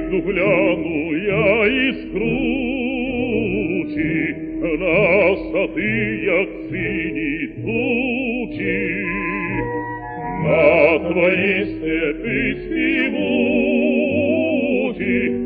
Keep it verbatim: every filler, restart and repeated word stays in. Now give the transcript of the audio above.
Ну гляну я із кручі на сати, як сині тучі, на твої степи співучі,